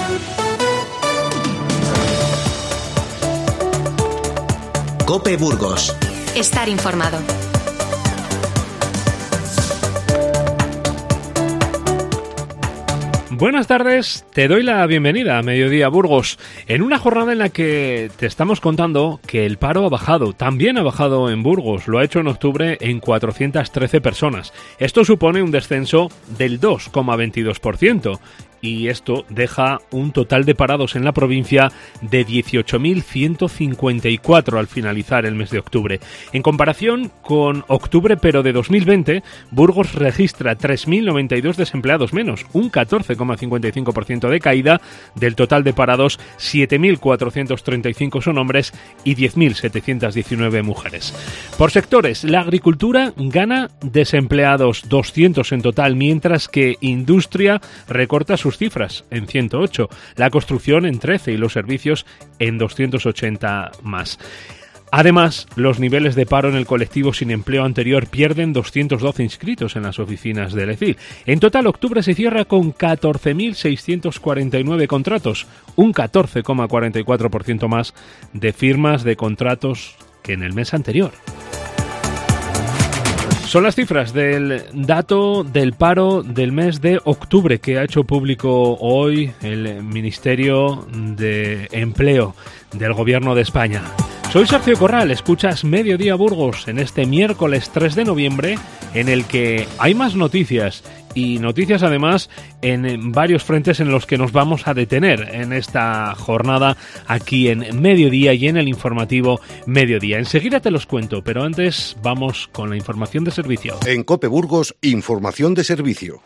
COPE Burgos. Estar informado. Buenas tardes, te doy la bienvenida a Mediodía Burgos, en una jornada en la que te estamos contando que el paro ha bajado, también ha bajado en Burgos, lo ha hecho en octubre en 413 personas. Esto supone un descenso del 2,22%. Y esto deja un total de parados en la provincia de 18.154 al finalizar el mes de octubre. En comparación con octubre pero de 2020, Burgos registra 3.092 desempleados menos, un 14,55% de caída. Del total de parados, 7.435 son hombres y 10.719 mujeres. Por sectores, la agricultura gana desempleados 200 en total, mientras que industria recorta sus cifras en 108, la construcción en 13 y los servicios en 280 más. Además, los niveles de paro en el colectivo sin empleo anterior pierden 212 inscritos en las oficinas del ECIL. En total, octubre se cierra con 14.649 contratos, un 14,44% más de firmas de contratos que en el mes anterior. Son las cifras del dato del paro del mes de octubre que ha hecho público hoy el Ministerio de Empleo del Gobierno de España. Soy Sergio Corral, escuchas Mediodía Burgos en este miércoles 3 de noviembre, en el que hay más noticias, y noticias además en varios frentes en los que nos vamos a detener en esta jornada aquí en Mediodía y en el informativo Mediodía. Enseguida te los cuento, pero antes vamos con la información de servicio. En COPE Burgos, información de servicio.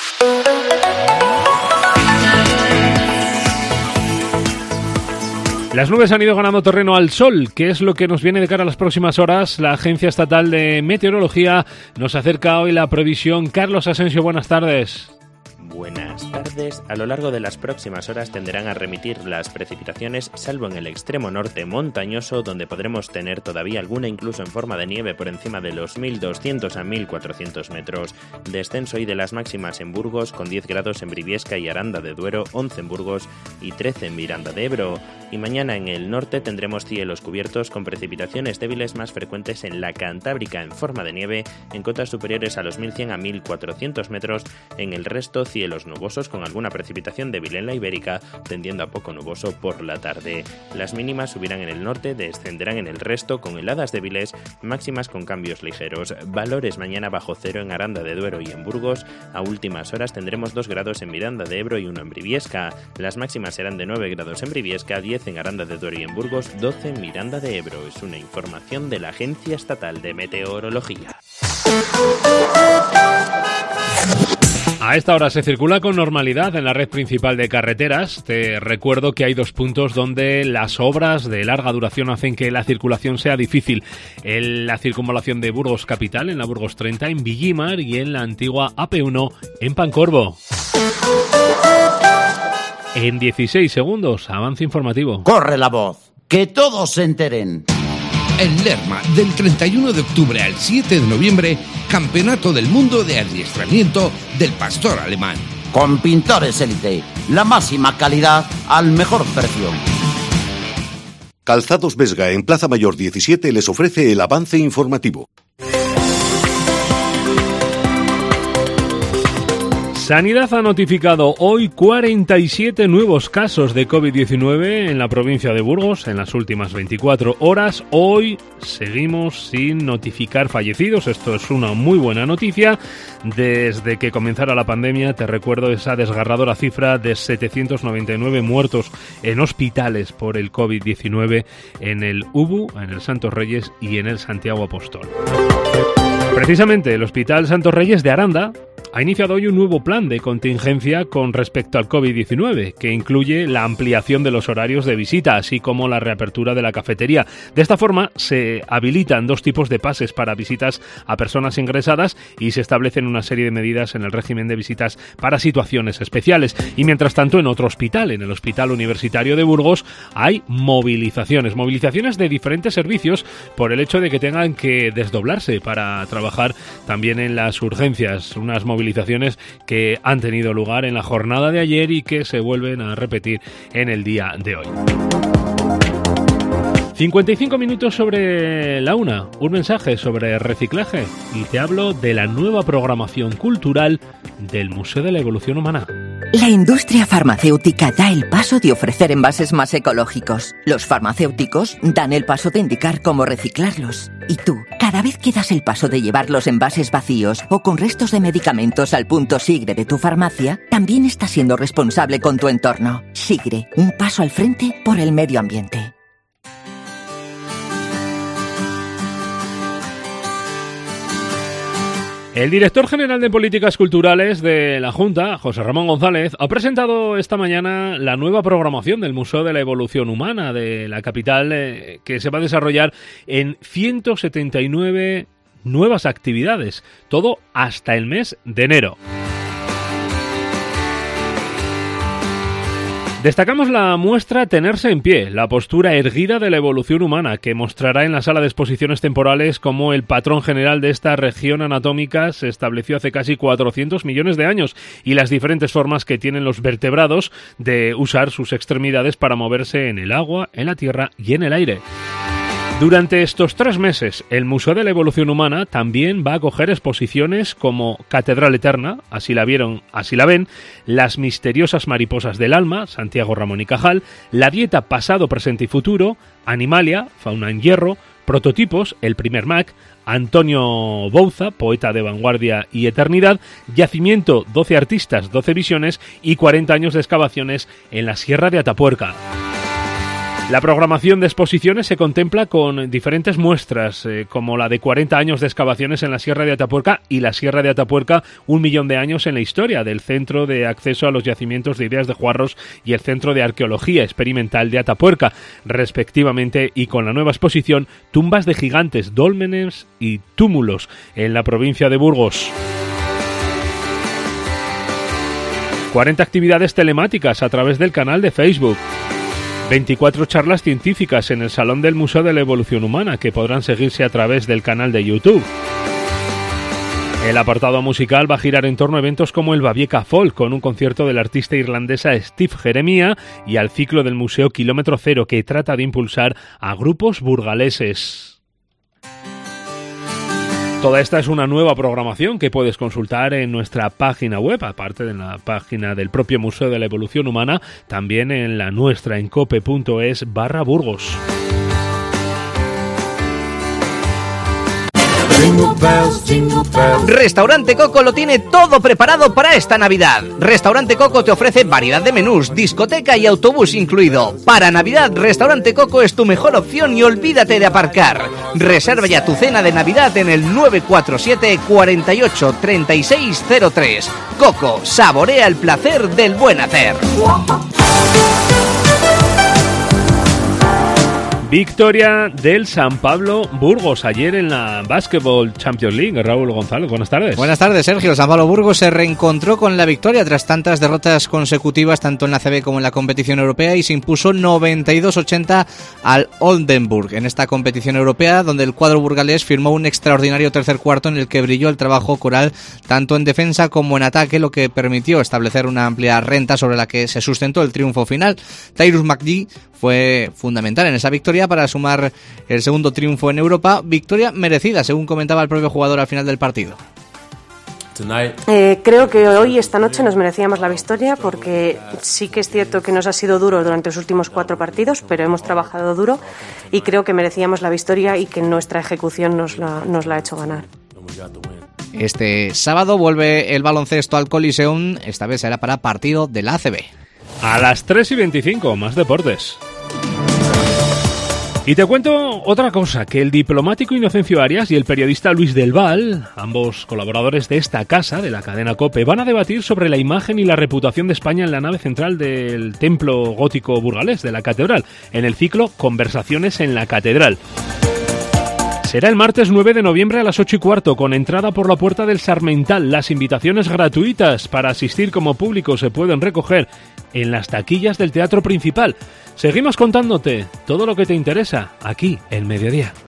Las nubes han ido ganando terreno al sol, que es lo que nos viene de cara a las próximas horas. La Agencia Estatal de Meteorología nos acerca hoy la previsión. Carlos Asensio, buenas tardes. Buenas tardes. A lo largo de las próximas horas tenderán a remitir las precipitaciones, salvo en el extremo norte montañoso, donde podremos tener todavía alguna incluso en forma de nieve por encima de los 1.200 a 1.400 metros. Descenso hoy de las máximas en Burgos, con 10 grados en Briviesca y Aranda de Duero, 11 en Burgos y 13 en Miranda de Ebro. Y mañana en el norte tendremos cielos cubiertos con precipitaciones débiles más frecuentes en la Cantábrica en forma de nieve, en cotas superiores a los 1.100 a 1.400 metros. En el resto, cielos nubosos con alguna precipitación débil en la Ibérica, tendiendo a poco nuboso por la tarde. Las mínimas subirán en el norte, descenderán en el resto con heladas débiles, máximas con cambios ligeros. Valores mañana bajo cero en Aranda de Duero y en Burgos. A últimas horas tendremos 2 grados en Miranda de Ebro y 1 en Briviesca. Las máximas serán de 9 grados en Briviesca, 10 en Aranda de Duero y en Burgos, 12 en Miranda de Ebro. Es una información de la Agencia Estatal de Meteorología. A esta hora se circula con normalidad en la red principal de carreteras. Te recuerdo que hay 2 puntos donde las obras de larga duración hacen que la circulación sea difícil. En la circunvalación de Burgos Capital, en la Burgos 30, en Villimar, y en la antigua AP1 en Pancorbo. En 16 segundos, avance informativo. ¡Corre la voz! ¡Que todos se enteren! En Lerma, del 31 de octubre al 7 de noviembre, Campeonato del Mundo de Adiestramiento del Pastor Alemán. Con Pintores Élite, la máxima calidad al mejor precio. Calzados Vesga en Plaza Mayor 17 les ofrece el avance informativo. Sanidad ha notificado hoy 47 nuevos casos de COVID-19 en la provincia de Burgos en las últimas 24 horas. Hoy seguimos sin notificar fallecidos. Esto es una muy buena noticia. Desde que comenzara la pandemia, te recuerdo esa desgarradora cifra de 799 muertos en hospitales por el COVID-19 en el UBU, en el Santos Reyes y en el Santiago Apóstol. Precisamente el Hospital Santos Reyes de Aranda ha iniciado hoy un nuevo plan de contingencia con respecto al COVID-19, que incluye la ampliación de los horarios de visita, así como la reapertura de la cafetería. De esta forma, se habilitan 2 tipos de pases para visitas a personas ingresadas y se establecen una serie de medidas en el régimen de visitas para situaciones especiales. Y mientras tanto, en otro hospital, en el Hospital Universitario de Burgos, hay movilizaciones de diferentes servicios por el hecho de que tengan que desdoblarse para trabajar también en las urgencias. Unas movilizaciones movilizaciones que han tenido lugar en la jornada de ayer y que se vuelven a repetir en el día de hoy. 55 minutos sobre la una, un mensaje sobre reciclaje y te hablo de la nueva programación cultural del Museo de la Evolución Humana. La industria farmacéutica da el paso de ofrecer envases más ecológicos. Los farmacéuticos dan el paso de indicar cómo reciclarlos. Y tú, cada vez que das el paso de llevar los envases vacíos o con restos de medicamentos al punto Sigre de tu farmacia, también estás siendo responsable con tu entorno. Sigre, un paso al frente por el medio ambiente. El director general de Políticas Culturales de la Junta, José Ramón González, ha presentado esta mañana la nueva programación del Museo de la Evolución Humana de la capital, que se va a desarrollar en 179 nuevas actividades, todo hasta el mes de enero. Destacamos la muestra Tenerse en pie, la postura erguida de la evolución humana, que mostrará en la sala de exposiciones temporales cómo el patrón general de esta región anatómica se estableció hace casi 400 millones de años y las diferentes formas que tienen los vertebrados de usar sus extremidades para moverse en el agua, en la tierra y en el aire. Durante estos 3 meses, el Museo de la Evolución Humana también va a acoger exposiciones como Catedral Eterna, así la ven, Las misteriosas mariposas del alma, Santiago Ramón y Cajal, La dieta pasado, presente y futuro, Animalia, fauna en hierro, Prototipos, el primer Mac, Antonio Bouza, poeta de vanguardia y eternidad, Yacimiento, 12 artistas, 12 visiones y 40 años de excavaciones en la Sierra de Atapuerca. La programación de exposiciones se contempla con diferentes muestras, como la de 40 años de excavaciones en la Sierra de Atapuerca y la Sierra de Atapuerca, 1.000.000 de años en la historia, del Centro de Acceso a los Yacimientos de Ideas de Juarros y el Centro de Arqueología Experimental de Atapuerca, respectivamente, y con la nueva exposición Tumbas de gigantes, dólmenes y túmulos en la provincia de Burgos. 40 actividades telemáticas a través del canal de Facebook. 24 charlas científicas en el Salón del Museo de la Evolución Humana, que podrán seguirse a través del canal de YouTube. El apartado musical va a girar en torno a eventos como el Babieca Folk, con un concierto de la artista irlandesa Steve Jeremiah, y al ciclo del Museo Kilómetro Cero, que trata de impulsar a grupos burgaleses. Toda esta es una nueva programación que puedes consultar en nuestra página web, aparte de la página del propio Museo de la Evolución Humana, también en la nuestra, en cope.es/Burgos. Restaurante Coco lo tiene todo preparado para esta Navidad. Restaurante Coco te ofrece variedad de menús, discoteca y autobús incluido. Para Navidad, Restaurante Coco es tu mejor opción y olvídate de aparcar. Reserva ya tu cena de Navidad en el 947 48 36 03. Coco, saborea el placer del buen hacer. Victoria del San Pablo Burgos ayer en la Basketball Champions League. Raúl González, buenas tardes. Buenas tardes, Sergio. El San Pablo Burgos se reencontró con la victoria tras tantas derrotas consecutivas tanto en la ACB como en la competición europea y se impuso 92-80 al Oldenburg en esta competición europea, donde el cuadro burgalés firmó un extraordinario tercer cuarto en el que brilló el trabajo coral tanto en defensa como en ataque, lo que permitió establecer una amplia renta sobre la que se sustentó el triunfo final. Tyrus McGee fue fundamental en esa victoria para sumar el segundo triunfo en Europa, victoria merecida, según comentaba el propio jugador al final del partido. Creo que hoy, esta noche, nos merecíamos la victoria porque sí que es cierto que nos ha sido duro durante los últimos 4 partidos, pero hemos trabajado duro y creo que merecíamos la victoria y que nuestra ejecución nos la ha hecho ganar. Este sábado vuelve el baloncesto al Coliseum, esta vez será para partido de la ACB. A las 3:25, más deportes. Y te cuento otra cosa, que el diplomático Inocencio Arias y el periodista Luis del Val, ambos colaboradores de esta casa, de la cadena COPE, van a debatir sobre la imagen y la reputación de España en la nave central del templo gótico burgalés, de la catedral, en el ciclo Conversaciones en la Catedral. Será el martes 9 de noviembre a las 8:15, con entrada por la puerta del Sarmental. Las invitaciones gratuitas para asistir como público se pueden recoger en las taquillas del Teatro Principal. Seguimos contándote todo lo que te interesa aquí en Mediodía.